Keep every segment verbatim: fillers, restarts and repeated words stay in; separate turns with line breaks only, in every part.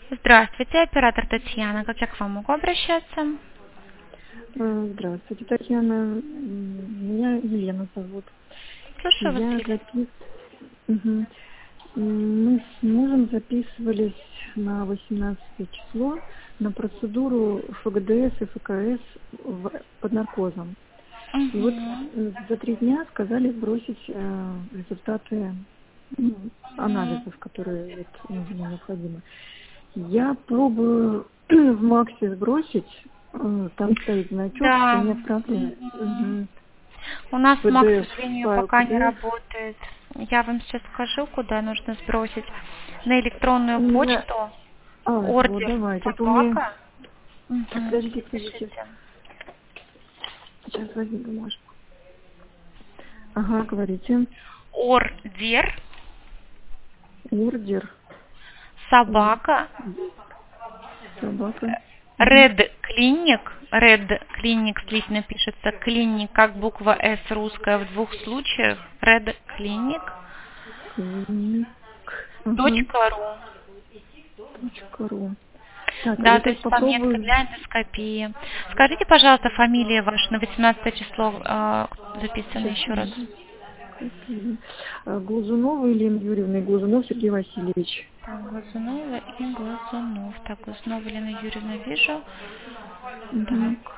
Здравствуйте, оператор Татьяна. Как я к вам могу обращаться?
Э, Здравствуйте, Татьяна. М, Меня Елена зовут.
Слушаю вас,
Я
Елена.
запис... Мгм. М, Мы с мужем записывались на восемнадцатое число на процедуру ФГДС и ФКС в- под наркозом. И вот
Угу.
м, за три дня сказали сбросить э, результаты ну,
Угу.
анализов, которые вот, нужны, необходимы. Я пробую в Максе сбросить, э, там стоит значок, что
Да.
нет проблем.
Мгм.
Мгм.
У нас Мак, к
пи ди эф,
сожалению,
файл
пока не
пи ди эф.
работает. Я вам сейчас скажу, куда нужно сбросить. На электронную
У меня...
почту
А, вот,
ордер
давайте. Это у меня...
собака. Угу.
Подождите, подождите.
Пишите.
Сейчас возьму бумажку. Ага, говорите.
Ордер
Ордер. Ор...
собака
Собака. Угу.
Red Clinic, Red Clinic слитно пишется, клиник, как буква S русская в двух случаях, Red Clinic,
Клиник. Ага.
точка ру.
Точка ру. Так,
Да,
я
то
сейчас
есть пометка
попробую.
для эндоскопии. Скажите, пожалуйста, фамилия ваша на восемнадцатое число э, записана
Сейчас,
еще раз.
подожди. Какие? А, Глазунова Елена Юрьевна и Глазунов Сергей Васильевич.
Так, Глазунова и Глазунов. Так, Глазунова Елена Юрьевна вижу.
Угу.
Так.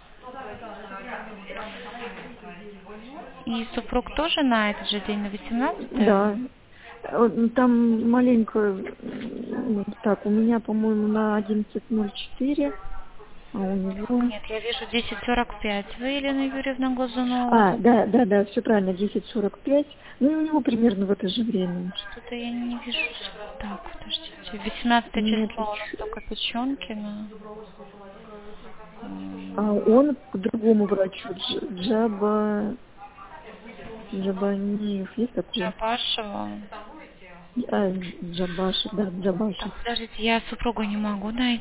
И супруг тоже на этот же день, на восемнадцатое?
Да. Э, Там маленько, м, так, у меня, по-моему, на одиннадцать ноль четыре, а у него...
Нет, я вижу десять сорок пять. Вы, Елена Юрьевна Глазунова?
А, да, да, да, все правильно, десять сорок пять. Ну и у него примерно в это же время.
Что-то я не вижу. Так, подождите. восемнадцатое
Нет,
число у нас
еще-
только Печенкина.
а он к другому врачу, Дж- Джаба... Джабаниев, есть такой?
Джабашева.
А, Джабашев, да,
Так,
Джабашев.
подождите, я супругу не могу найти.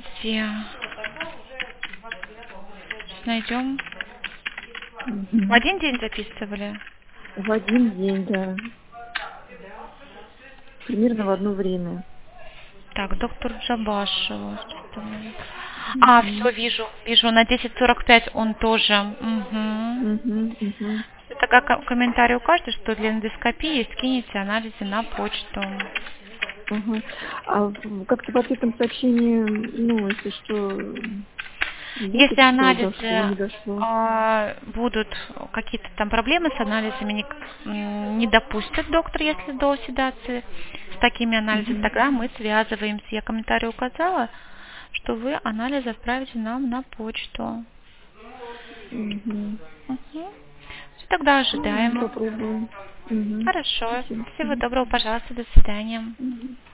Сейчас найдем. В
Мгм.
один день записывали?
В один день, да, примерно в одно время.
Так, доктор Джабашева. Что-то мы- А,
Мгм.
все, вижу. Вижу, на десять сорок пять он тоже. Угу.
Мгм, мгм.
Это как ко- комментарий укажете, что для эндоскопии скинете анализы на почту.
Ага. А в- как-то в ответном сообщении, ну, если что,
Если
есть, что дошло,
анализы
не дошло?
а, будут какие-то там проблемы с анализами, не, м, не допустит доктор, если до седации с такими анализами,
Мгм.
тогда мы связываемся. Я комментарий указала, что вы анализ отправите нам на почту.
Мгм.
Угу. Тогда
Ну,
ожидаем.
попробуем. Мгм.
Хорошо.
Спасибо.
Всего
Мгм.
доброго, пожалуйста, до свидания.
Мгм.